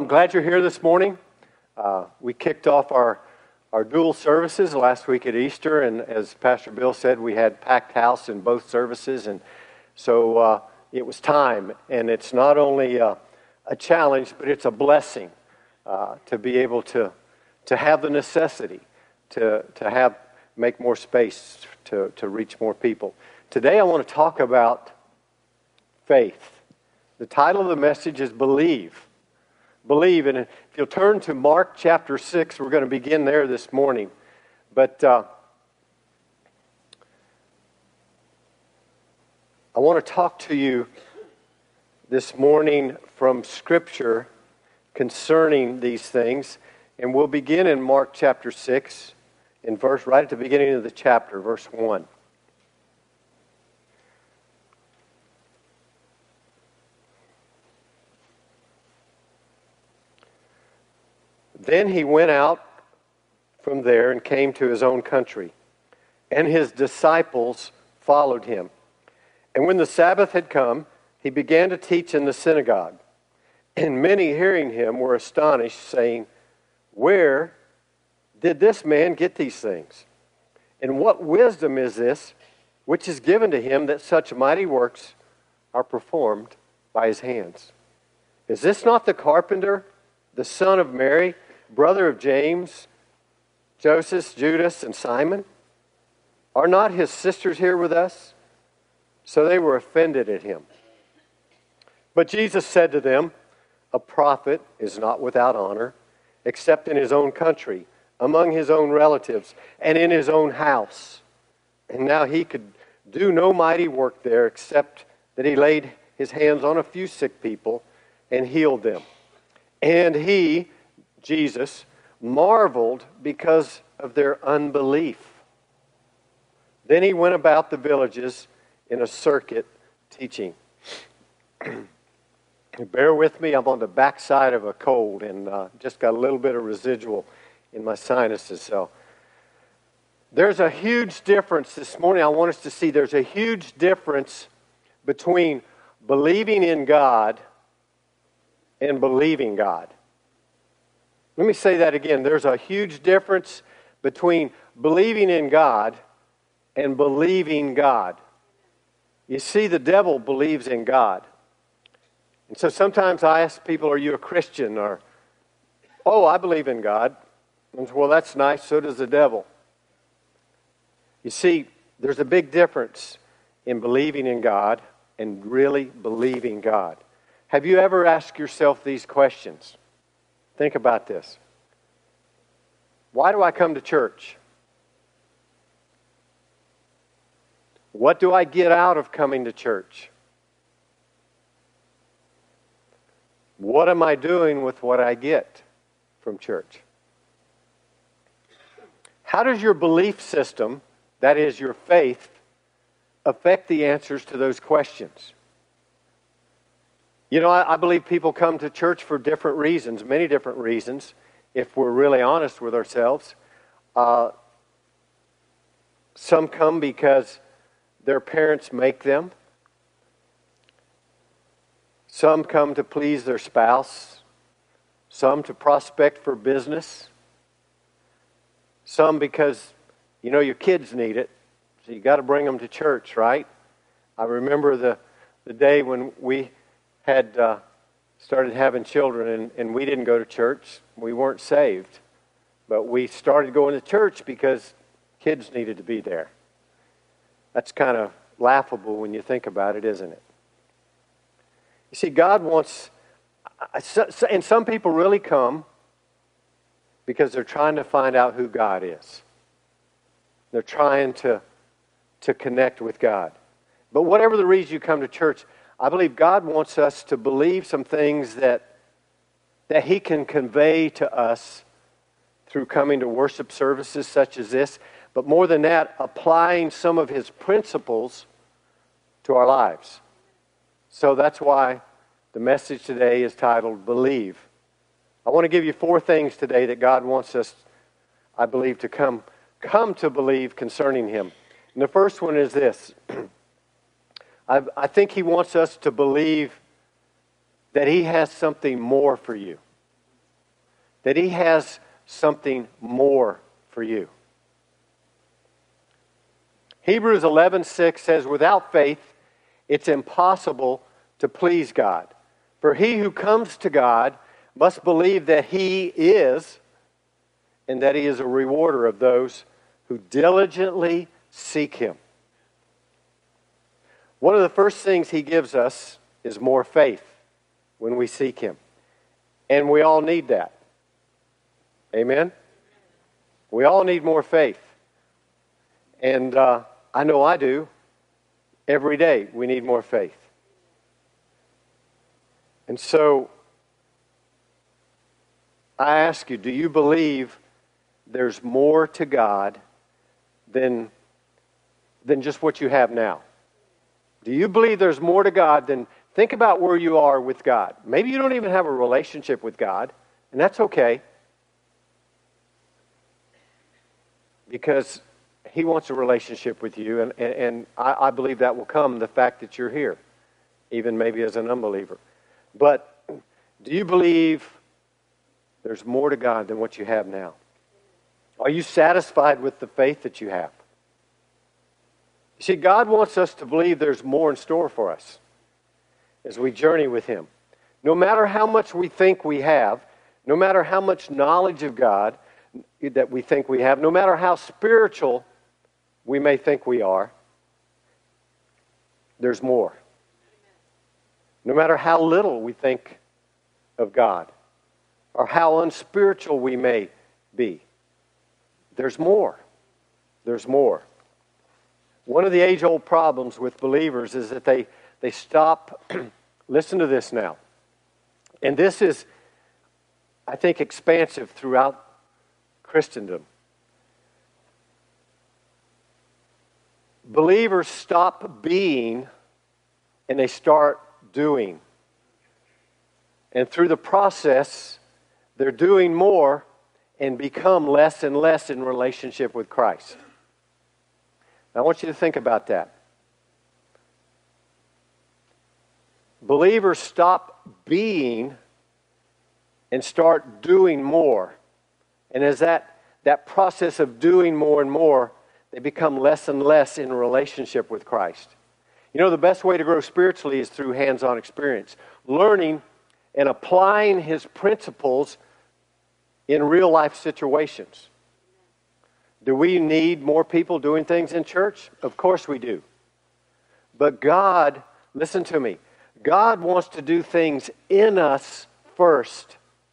glad you're here this morning. We kicked off our dual services last week at Easter, and as Pastor Bill said, we had packed house in both services, and so it was time. And it's not only a challenge, but it's a blessing to be able to have the necessity to make more space to reach more people. Today I want to talk about faith. The title of the message is Believe. Believe. And if you'll turn to Mark chapter 6, we're going to begin there this morning. But I want to talk to you this morning from Scripture concerning these things. And we'll begin in Mark chapter 6, right at the beginning of the chapter, verse 1. Then he went out from there and came to his own country, and his disciples followed him. And when the Sabbath had come, he began to teach in the synagogue. And many hearing him were astonished, saying, "Where did this man get these things? And what wisdom is this which is given to him that such mighty works are performed by his hands? Is this not the carpenter, the son of Mary, brother of James, Joseph, Judas, and Simon? Are not his sisters here with us?" So they were offended at him. But Jesus said to them, "A prophet is not without honor, except in his own country, among his own relatives, and in his own house." And now he could do no mighty work there, except that he laid his hands on a few sick people and healed them. And he, Jesus, marveled because of their unbelief. Then he went about the villages in a circuit teaching. Bear with me, I'm on the backside of a cold and just got a little bit of residual in my sinuses. So there's a huge difference this morning. I want us to see there's a huge difference between believing in God and believing God. Let me say that again. There's a huge difference between believing in God and believing God. You see, the devil believes in God. And so sometimes I ask people, "Are you a Christian?" Or, "Oh, I believe in God." And, "Well, that's nice. So does the devil." You see, there's a big difference in believing in God and really believing God. Have you ever asked yourself these questions? Think about this. Why do I come to church? What do I get out of coming to church? What am I doing with what I get from church? How does your belief system, that is your faith, affect the answers to those questions? You know, I believe people come to church for different reasons, many different reasons, if we're really honest with ourselves. Some come because their parents make them. Some come to please their spouse. Some to prospect for business. Some because, you know, your kids need it, so you got to bring them to church, right? I remember the day when we had started having children, and we didn't go to church. We weren't saved. But we started going to church because kids needed to be there. That's kind of laughable when you think about it, isn't it? You see, God wants, and some people really come because they're trying to find out who God is. They're trying to connect with God. But whatever the reason you come to church, I believe God wants us to believe some things that He can convey to us through coming to worship services such as this. But more than that, applying some of His principles to our lives. So that's why the message today is titled Believe. I want to give you 4 things today that God wants us, I believe, to come to believe concerning Him. And the first one is this. I think He wants us to believe that He has something more for you. that He has something more for you. Hebrews 11:6 says, without faith, it's impossible to please God. For he who comes to God must believe that He is, and that He is a rewarder of those who diligently seek Him. One of the first things He gives us is more faith when we seek Him. And we all need that. Amen? We all need more faith. And I know I do. Every day we need more faith. And so, I ask you, do you believe there's more to God than just what you have now? Do you believe there's more to God than... Think about where you are with God. Maybe you don't even have a relationship with God, and that's okay. Because He wants a relationship with you, and I believe that will come, the fact that you're here, even maybe as an unbeliever. But do you believe there's more to God than what you have now? Are you satisfied with the faith that you have? You see, God wants us to believe there's more in store for us as we journey with Him. No matter how much we think we have, no matter how much knowledge of God that we think we have, no matter how spiritual we may think we are, there's more. No matter how little we think of God or how unspiritual we may be, there's more. There's more. One of the age-old problems with believers is that they stop. Listen to this now. And this is, I think, expansive throughout Christendom. Believers stop being and they start doing. And through the process, they're doing more and become less and less in relationship with Christ. Now, I want you to think about that. Believers stop being and start doing more. And as that process of doing more and more, they become less and less in relationship with Christ. You know, the best way to grow spiritually is through hands-on experience. Learning and applying His principles in real-life situations. Do we need more people doing things in church? Of course we do. But God, listen to me, God wants to do things in us first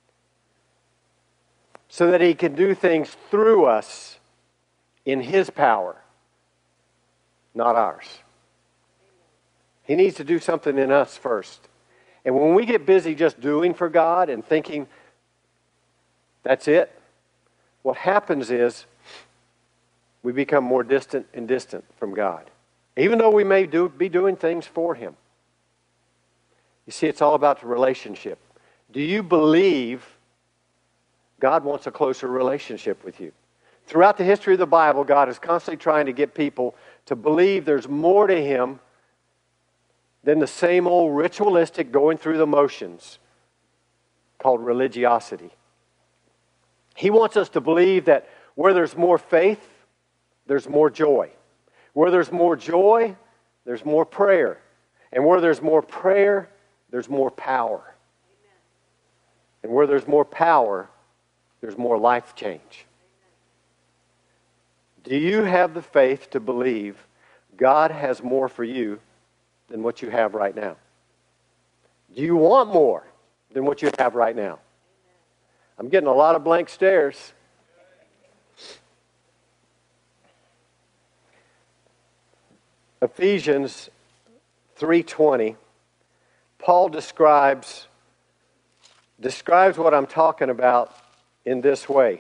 so that He can do things through us in His power, not ours. He needs to do something in us first. And when we get busy just doing for God and thinking that's it, what happens is we become more distant and distant from God. Even though we may be doing things for Him. You see, it's all about the relationship. Do you believe God wants a closer relationship with you? Throughout the history of the Bible, God is constantly trying to get people to believe there's more to Him than the same old ritualistic going through the motions called religiosity. He wants us to believe that where there's more faith, there's more joy. Where there's more joy, there's more prayer. And where there's more prayer, there's more power. And where there's more power, there's more life change. Do you have the faith to believe God has more for you than what you have right now? Do you want more than what you have right now? I'm getting a lot of blank stares. Ephesians 3:20, Paul describes what I'm talking about in this way.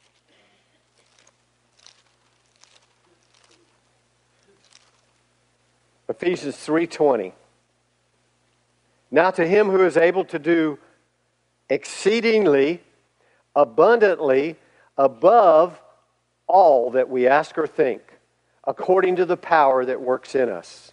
Ephesians 3:20. Now to Him who is able to do exceedingly abundantly above all that we ask or think, according to the power that works in us.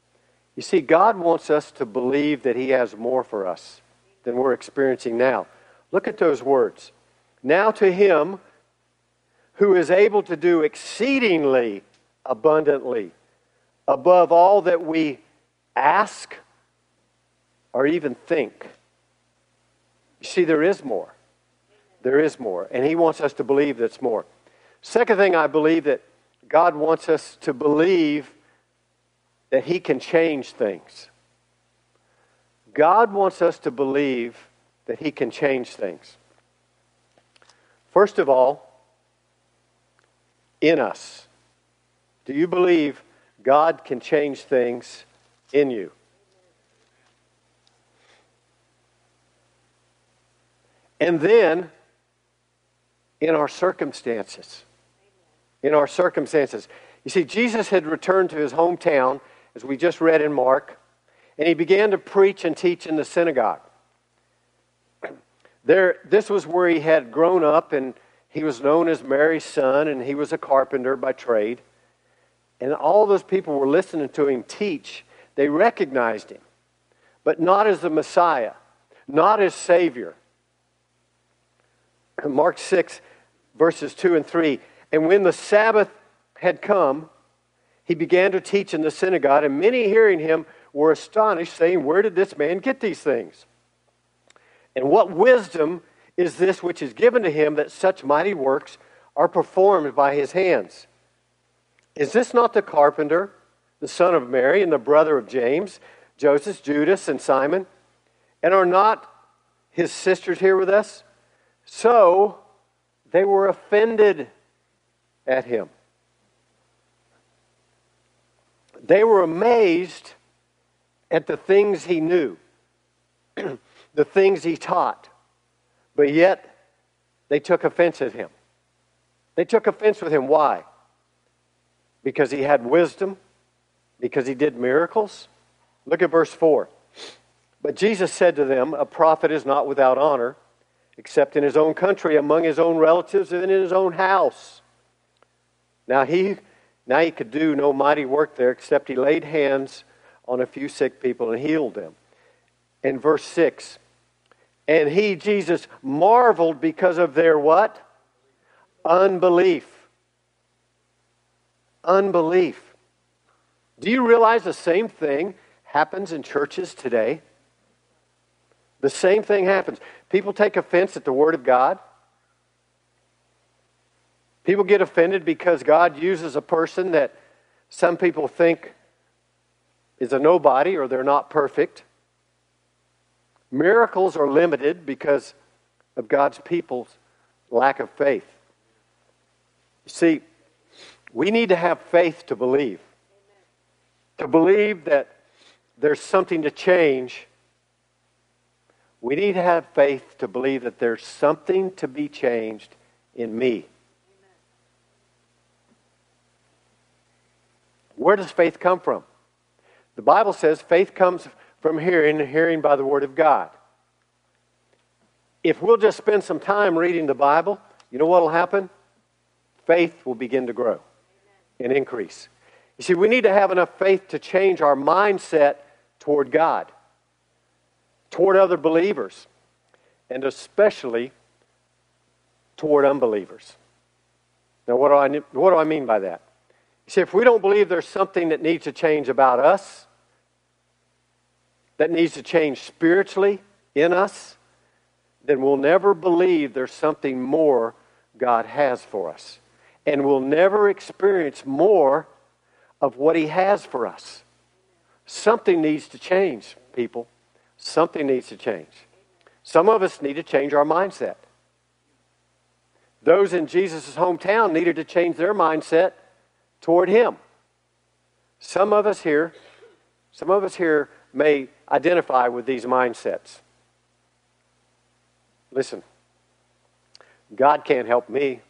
You see, God wants us to believe that He has more for us than we're experiencing now. Look at those words. Now to him who is able to do exceedingly abundantly above all that we ask or even think. You see, there is more. There is more. And he wants us to believe that's more. Second thing, I believe that God wants us to believe that he can change things. God wants us to believe that he can change things. First of all, in us. Do you believe God can change things in you? And then, in our circumstances. In our circumstances. You see, Jesus had returned to his hometown, as we just read in Mark, and he began to preach and teach in the synagogue. This was where he had grown up, and he was known as Mary's son, and he was a carpenter by trade. And all those people were listening to him teach. They recognized him, but not as the Messiah, not as Savior. Mark 6, verses 2 and 3. And when the Sabbath had come, he began to teach in the synagogue, and many hearing him were astonished, saying, "Where did this man get these things? And what wisdom is this which is given to him that such mighty works are performed by his hands? Is this not the carpenter, the son of Mary, and the brother of James, Joseph, Judas, and Simon? And are not his sisters here with us?" So they were offended at him. They were amazed at the things he knew, the things he taught, but yet they took offense at him. They took offense with him. Why? Because he had wisdom, because he did miracles. Look at verse 4. But Jesus said to them, "A prophet is not without honor, except in his own country, among his own relatives, and in his own house." Now he could do no mighty work there, except he laid hands on a few sick people and healed them. In verse 6, and he, Jesus, marveled because of their what? Unbelief. Unbelief. Do you realize the same thing happens in churches today? The same thing happens. People take offense at the Word of God. People get offended because God uses a person that some people think is a nobody or they're not perfect. Miracles are limited because of God's people's lack of faith. You see, we need to have faith to believe. To believe that there's something to change. We need to have faith to believe that there's something to be changed in me. Where does faith come from? The Bible says faith comes from hearing, and hearing by the Word of God. If we'll just spend some time reading the Bible, you know what will happen? Faith will begin to grow and increase. You see, we need to have enough faith to change our mindset toward God, toward other believers, and especially toward unbelievers. Now, what do I mean by that? You see, if we don't believe there's something that needs to change about us, that needs to change spiritually in us, then we'll never believe there's something more God has for us. And we'll never experience more of what He has for us. Something needs to change, people. Something needs to change. Some of us need to change our mindset. Those in Jesus' hometown needed to change their mindset toward Him. Some of us here may identify with these mindsets. Listen, God can't help me.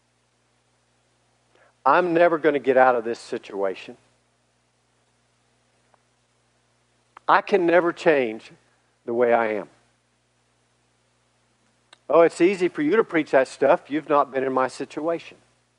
I'm never going to get out of this situation. I can never change the way I am. Oh, it's easy for you to preach that stuff. You've not been in my situation.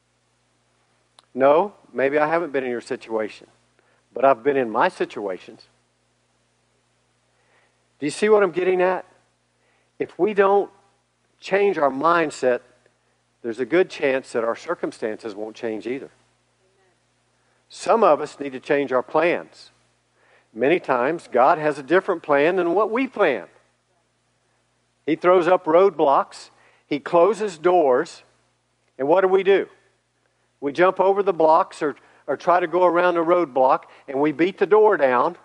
No, maybe I haven't been in your situation, but I've been in my situations. Do you see what I'm getting at? If we don't change our mindset, there's a good chance that our circumstances won't change either. Some of us need to change our plans. Many times, God has a different plan than what we plan. He throws up roadblocks. He closes doors. And what do? We jump over the blocks or try to go around a roadblock, and we beat the door down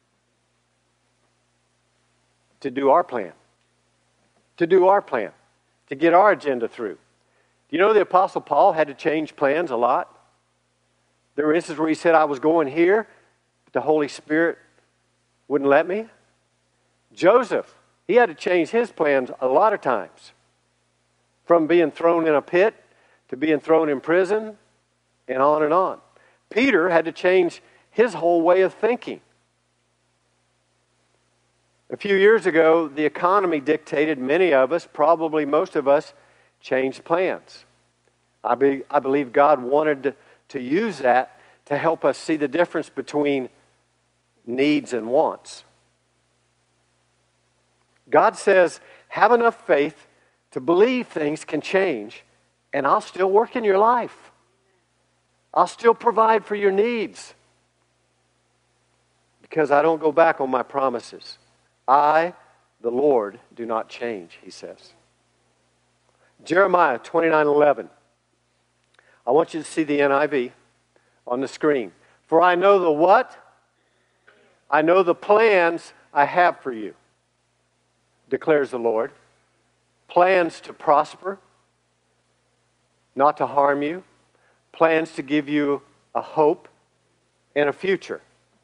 to do our plan. To get our agenda through. Do you know the Apostle Paul had to change plans a lot? There were instances where he said, I was going here, but the Holy Spirit wouldn't let me. Joseph, he had to change his plans a lot of times. From being thrown in a pit to being thrown in prison and on and on. Peter had to change his whole way of thinking. A few years ago, the economy dictated many of us, probably most of us, changed plans. I believe God wanted to use that to help us see the difference between needs and wants. God says, have enough faith to believe things can change, and I'll still work in your life. I'll still provide for your needs. Because I don't go back on my promises. I, the Lord, do not change, he says. Jeremiah 29:11. I want you to see the NIV on the screen. For I know the what? I know the plans I have for you, declares the Lord. Plans to prosper, not to harm you. Plans to give you a hope and a future.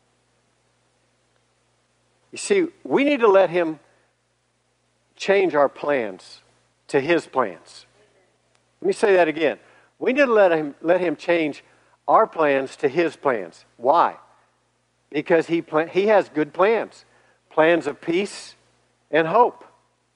You see, we need to let him change our plans to his plans. Let me say that again. We need to let him change our plans to his plans. Why? Because he has good plans. Plans of peace and hope.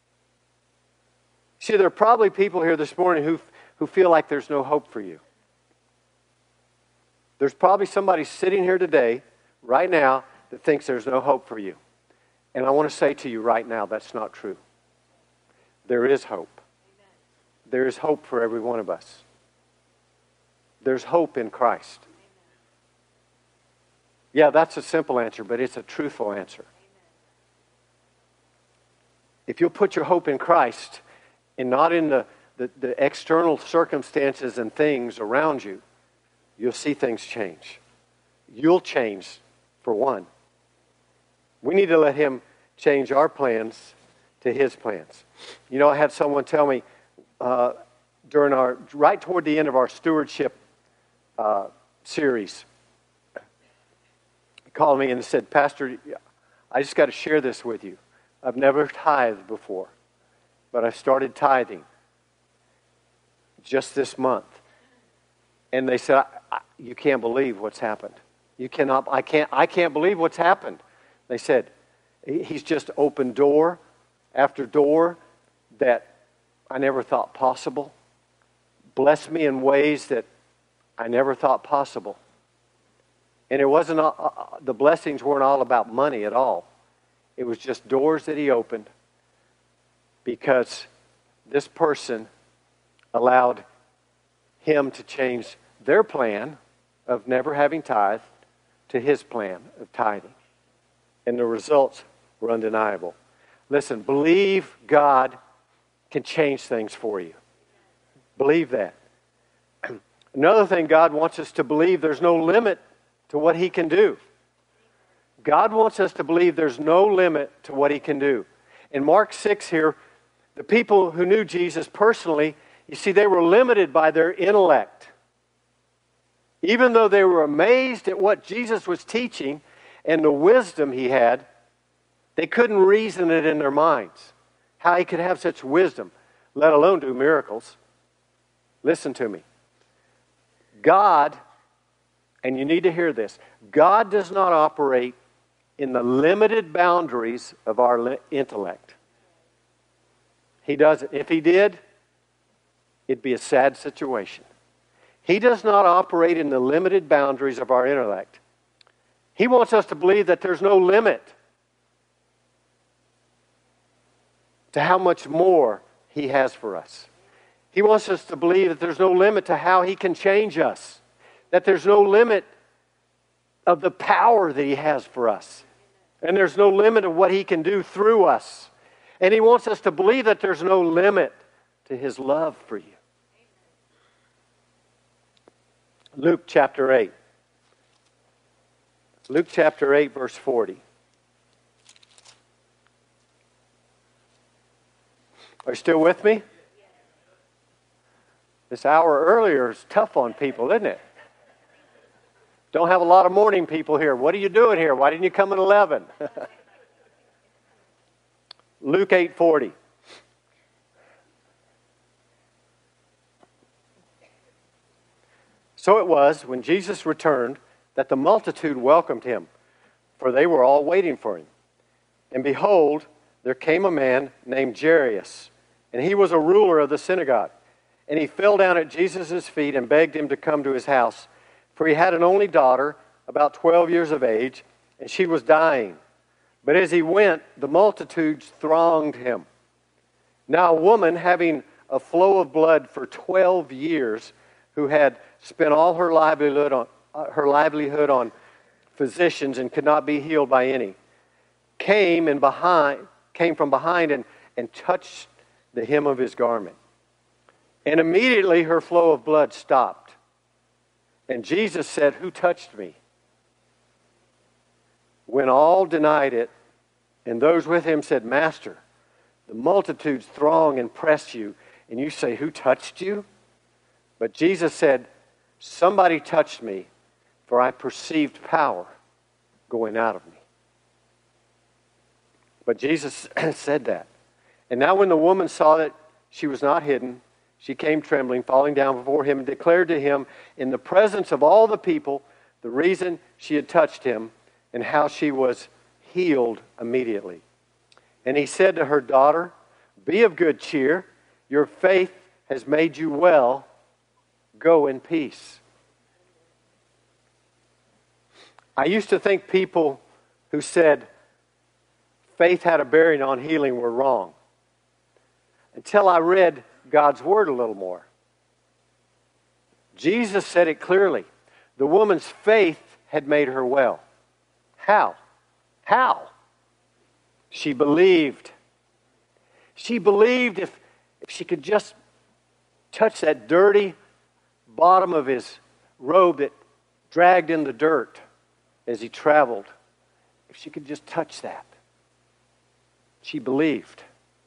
See, there are probably people here this morning who feel like there's no hope for you. There's probably somebody sitting here today, right now, that thinks there's no hope for you. And I want to say to you right now, that's not true. There is hope. There is hope for every one of us. There's hope in Christ. Yeah, that's a simple answer, but it's a truthful answer. If you'll put your hope in Christ and not in the external circumstances and things around you, you'll see things change. You'll change, for one. We need to let him change our plans to his plans. You know, I had someone tell me right toward the end of our stewardship series, he called me and said, Pastor, I just got to share this with you. I've never tithed before, but I started tithing just this month. And they said, you can't believe what's happened. I can't believe what's happened. They said, he's just opened door after door that I never thought possible. Blessed me in ways that I never thought possible. And it wasn't, the blessings weren't all about money at all. It was just doors that he opened because this person allowed him to change their plan of never having tithed to his plan of tithing. And the results were undeniable. Listen, believe God can change things for you. Believe that. Another thing God wants us to believe, there's no limit to what he can do. God wants us to believe there's no limit to what he can do. In Mark 6 here, the people who knew Jesus personally, you see, they were limited by their intellect. Even though they were amazed at what Jesus was teaching and the wisdom he had, they couldn't reason it in their minds. How he could have such wisdom, let alone do miracles. Listen to me. God, and you need to hear this, God does not operate in the limited boundaries of our intellect. He doesn't. If he did, it'd be a sad situation. He does not operate in the limited boundaries of our intellect. He wants us to believe that there's no limit to how much more He has for us. He wants us to believe that there's no limit to how He can change us, that there's no limit of the power that He has for us, and there's no limit of what He can do through us. And He wants us to believe that there's no limit to His love for you. Luke chapter 8. Luke chapter 8, verse 40. Are you still with me? This hour earlier is tough on people, isn't it? Don't have a lot of morning people here. What are you doing here? Why didn't you come at 11? Luke 8:40. So it was, when Jesus returned, that the multitude welcomed Him, for they were all waiting for Him. And behold, there came a man named Jairus, and he was a ruler of the synagogue. And he fell down at Jesus' feet and begged Him to come to his house, for he had an only daughter, about 12 years of age, and she was dying. But as he went, the multitudes thronged him. Now a woman having a flow of blood for 12 years, who had spent all her livelihood on physicians and could not be healed by any, came from behind and touched the hem of His garment. And immediately her flow of blood stopped. And Jesus said, "Who touched me?" When all denied it, and those with Him said, "Master, the multitudes throng and press you, and you say, 'Who touched you?' But Jesus said, 'Somebody touched me, for I perceived power going out of me.'" But Jesus said that. And now when the woman saw that she was not hidden, she came trembling, falling down before Him, and declared to Him in the presence of all the people the reason she had touched Him and how she was healed immediately. And He said to her, "Daughter, be of good cheer. Your faith has made you well. Go in peace." I used to think people who said faith had a bearing on healing were wrong, until I read God's Word a little more. Jesus said it clearly. The woman's faith had made her well. How? How? She believed. She believed if she could just touch that dirty bottom of His robe that dragged in the dirt as He traveled, if she could just touch that. She believed.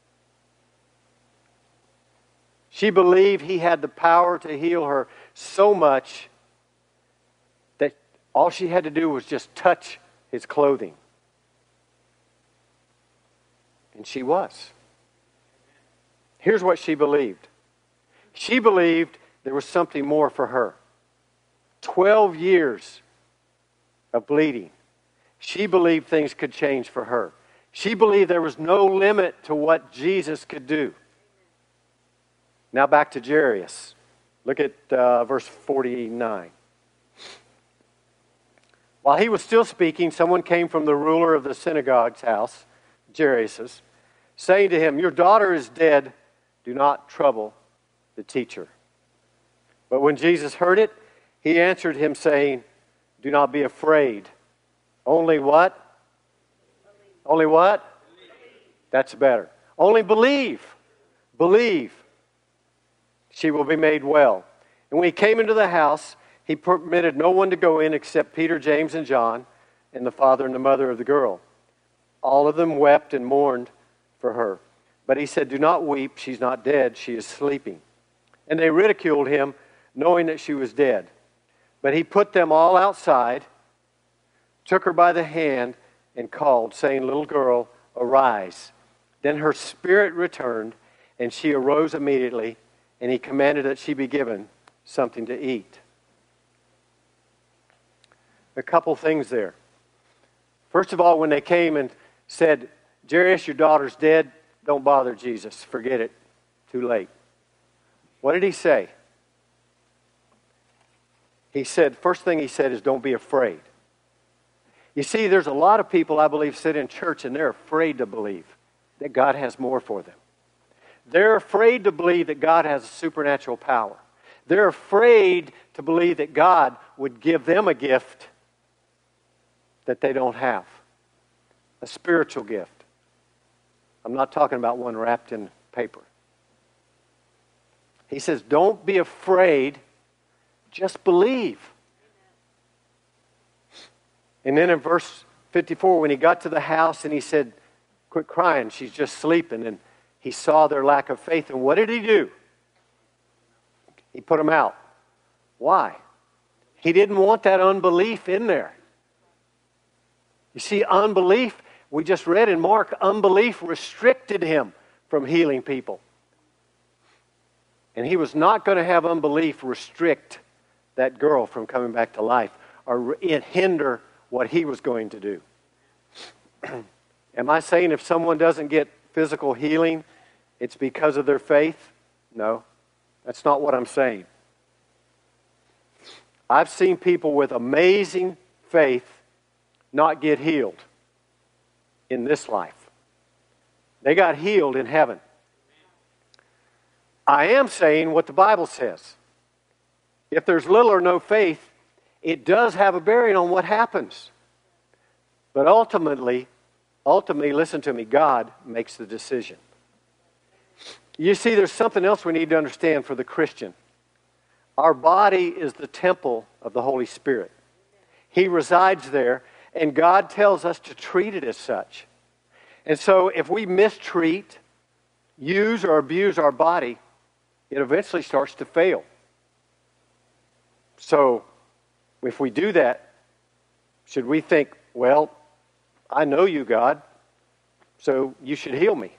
She believed He had the power to heal her so much that all she had to do was just touch His clothing. And she was. Here's what she believed. She believed there was something more for her. 12 years of bleeding. She believed things could change for her. She believed there was no limit to what Jesus could do. Now back to Jairus. Look at verse 49. While he was still speaking, someone came from the ruler of the synagogue's house, Jairus', saying to him, "Your daughter is dead. Do not trouble the teacher." But when Jesus heard it, He answered him, saying, "Do not be afraid. Only what? Only what? That's better. Only believe. Believe. She will be made well." And when He came into the house, He permitted no one to go in except Peter, James, and John, and the father and the mother of the girl. All of them wept and mourned for her. But He said, "Do not weep. She's not dead. She is sleeping." And they ridiculed Him, knowing that she was dead. But He put them all outside, took her by the hand, and called, saying, "Little girl, arise." Then her spirit returned, and she arose immediately, and He commanded that she be given something to eat. A couple things there. First of all, when they came and said, "Jairus, your daughter's dead. Don't bother Jesus. Forget it. Too late." What did He say? He said, first thing He said is, "Don't be afraid." You see, there's a lot of people, I believe, sit in church and they're afraid to believe that God has more for them. They're afraid to believe that God has a supernatural power. They're afraid to believe that God would give them a gift that they don't have, a spiritual gift. I'm not talking about one wrapped in paper. He says, don't be afraid, just believe. And then in verse 54, when he got to the house and he said, quit crying, she's just sleeping, and he saw their lack of faith. And what did he do? He put them out. Why? He didn't want that unbelief in there. You see, unbelief, we just read in Mark, unbelief restricted him from healing people. And he was not going to have unbelief restrict that girl from coming back to life or hinder what he was going to do. Am I saying if someone doesn't get physical healing, it's because of their faith? No, that's not what I'm saying. I've seen people with amazing faith not get healed in this life. They got healed in heaven. I am saying what the Bible says. If there's little or no faith, it does have a bearing on what happens. But ultimately, listen to me, God makes the decision. You see, there's something else we need to understand for the Christian. Our body is the temple of the Holy Spirit. He resides there, and God tells us to treat it as such. And so if we mistreat, use, or abuse our body, it eventually starts to fail. So if we do that, should we think, well, I know you, God, so you should heal me?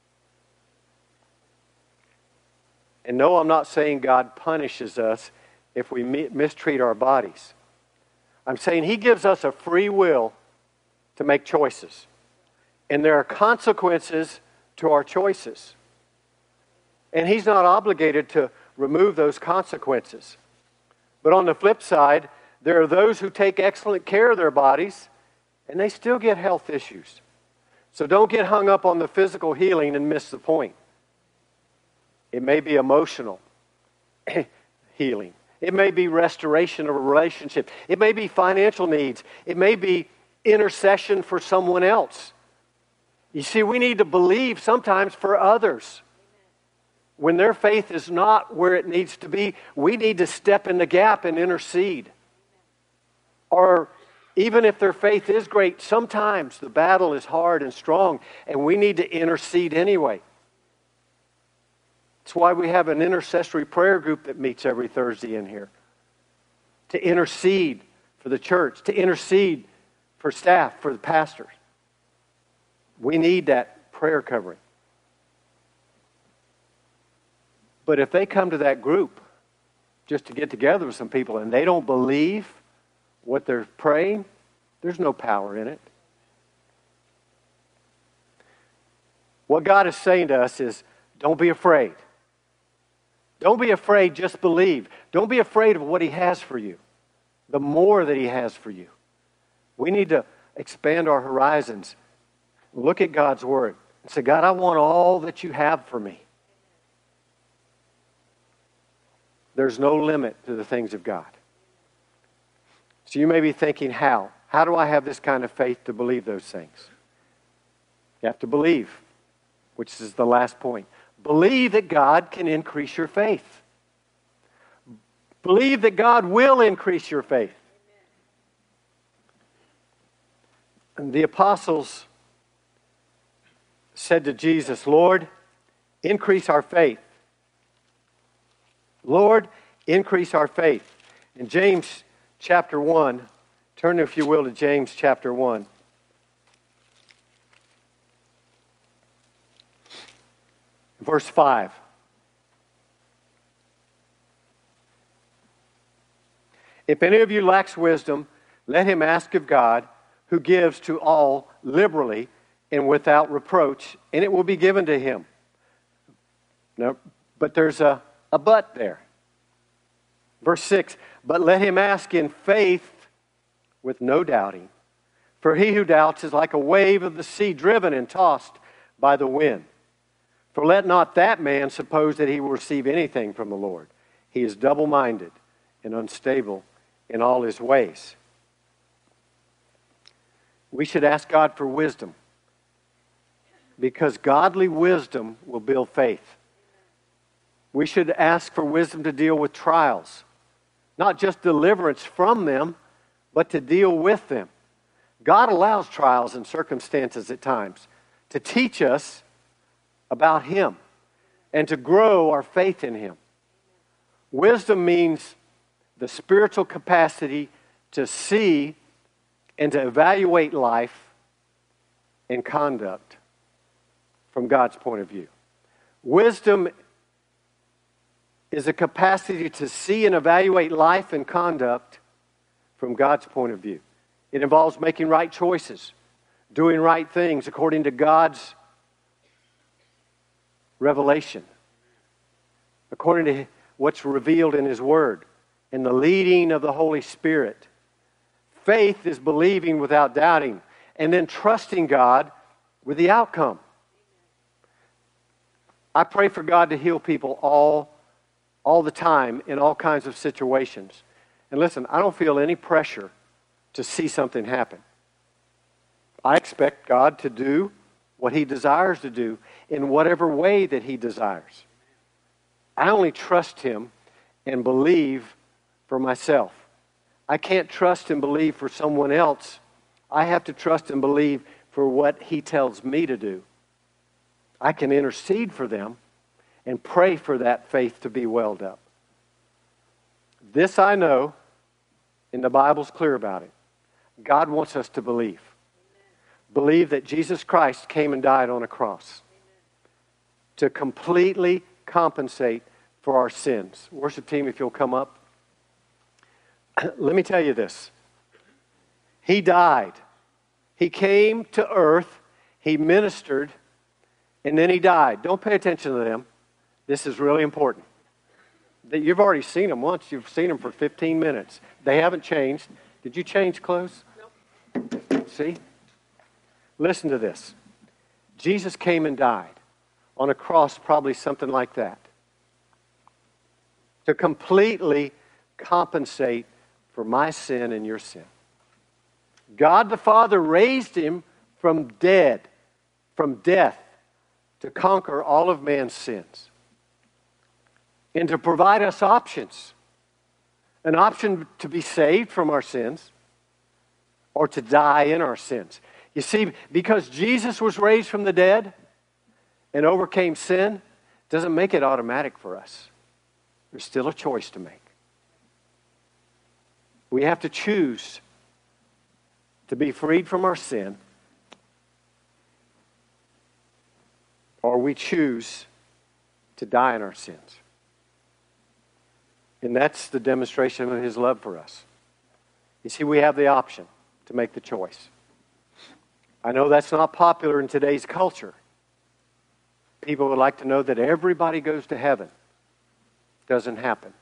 And no, I'm not saying God punishes us if we mistreat our bodies. I'm saying He gives us a free will to make choices. And there are consequences to our choices. And He's not obligated to remove those consequences. But on the flip side, there are those who take excellent care of their bodies and they still get health issues. So don't get hung up on the physical healing and miss the point. It may be emotional healing. It may be restoration of a relationship. It may be financial needs. It may be intercession for someone else. You see, we need to believe sometimes for others. When their faith is not where it needs to be, we need to step in the gap and intercede. Or even if their faith is great, sometimes the battle is hard and strong, and we need to intercede anyway. That's why we have an intercessory prayer group that meets every Thursday in here. To intercede for the church, to intercede for staff, for the pastors. We need that prayer covering. But if they come to that group just to get together with some people and they don't believe what they're praying, there's no power in it. What God is saying to us is, don't be afraid. Don't be afraid, just believe. Don't be afraid of what He has for you, the more that He has for you. We need to expand our horizons. Look at God's Word and say, God, I want all that you have for me. There's no limit to the things of God. So you may be thinking, how? How do I have this kind of faith to believe those things? You have to believe, which is the last point. Believe that God can increase your faith. Believe that God will increase your faith. And the apostles said to Jesus, Lord, increase our faith. Lord, increase our faith. In James chapter 1, turn if you will to James chapter 1. Verse 5. If any of you lacks wisdom, let him ask of God, who gives to all liberally and without reproach, and it will be given to him. No, but there's a but there. Verse 6, but let him ask in faith with no doubting. For he who doubts is like a wave of the sea driven and tossed by the wind. For let not that man suppose that he will receive anything from the Lord. He is double-minded and unstable in all his ways. We should ask God for wisdom, because godly wisdom will build faith. We should ask for wisdom to deal with trials, not just deliverance from them, but to deal with them. God allows trials and circumstances at times to teach us about Him and to grow our faith in Him. Wisdom means the spiritual capacity to see and to evaluate life and conduct from God's point of view. Wisdom is a capacity to see and evaluate life and conduct from God's point of view. It involves making right choices, doing right things according to God's revelation, according to what's revealed in His Word, and the leading of the Holy Spirit. Faith is believing without doubting, and then trusting God with the outcome. I pray for God to heal people all the time in all kinds of situations. And listen, I don't feel any pressure to see something happen. I expect God to do what He desires to do in whatever way that He desires. I only trust Him and believe for myself. I can't trust and believe for someone else. I have to trust and believe for what He tells me to do. I can intercede for them and pray for that faith to be welled up. This I know, and the Bible's clear about it. God wants us to believe. Believe that Jesus Christ came and died on a cross to completely compensate for our sins. Worship team, if you'll come up. Let me tell you this. He died. He came to earth. He ministered. And then He died. Don't pay attention to them. This is really important. You've already seen them once. You've seen them for 15 minutes. They haven't changed. Did you change clothes? Nope. See? Listen to this. Jesus came and died on a cross, probably something like that, to completely compensate for my sin and your sin. God the Father raised Him from death, to conquer all of man's sins and to provide us options. An option to be saved from our sins or to die in our sins. You see, because Jesus was raised from the dead and overcame sin, doesn't make it automatic for us. There's still a choice to make. We have to choose to be freed from our sin, or we choose to die in our sins. And that's the demonstration of His love for us. You see, we have the option to make the choice. I know that's not popular in today's culture. People would like to know that everybody goes to heaven. Doesn't happen.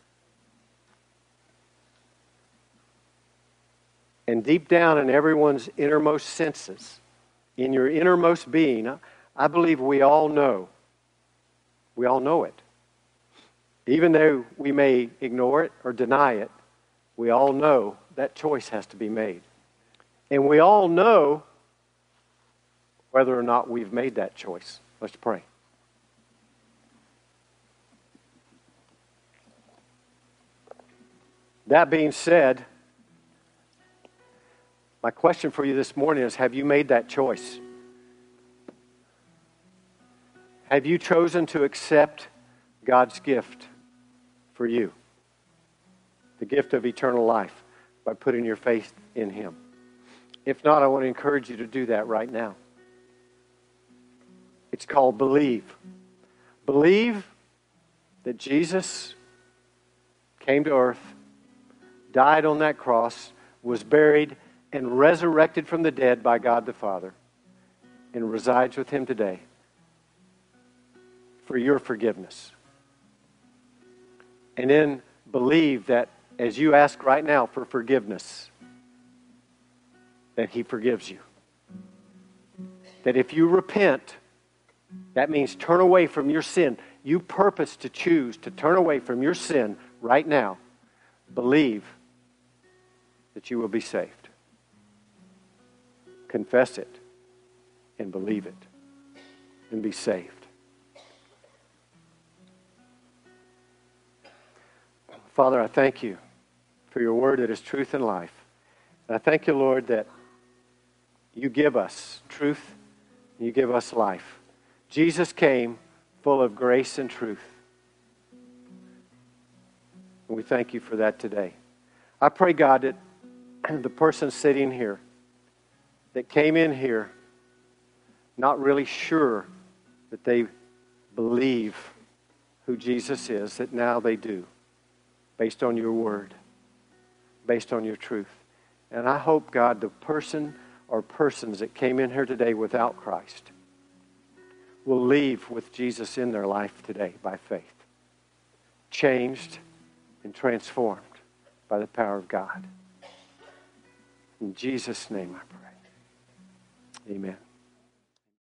And deep down in everyone's innermost senses, in your innermost being, I believe we all know it. Even though we may ignore it or deny it, we all know that choice has to be made. And we all know whether or not we've made that choice. Let's pray. That being said, my question for you this morning is, have you made that choice? Have you chosen to accept God's gift for you? The gift of eternal life by putting your faith in Him. If not, I want to encourage you to do that right now. It's called believe. Believe that Jesus came to earth, died on that cross, was buried, and resurrected from the dead by God the Father, and resides with Him today for your forgiveness. And then believe that as you ask right now for forgiveness, that He forgives you. That if you repent That means turn away from your sin. You purpose to choose to turn away from your sin right now. Believe that you will be saved. Confess it and believe it and be saved. Father, I thank you for your word that is truth and life. And I thank you, Lord, that you give us truth and you give us life. Jesus came full of grace and truth. And we thank you for that today. I pray, God, that the person sitting here that came in here not really sure that they believe who Jesus is, that now they do, based on your word, based on your truth. And I hope, God, the person or persons that came in here today without Christ will leave with Jesus in their life today by faith, changed and transformed by the power of God. In Jesus' name I pray. Amen.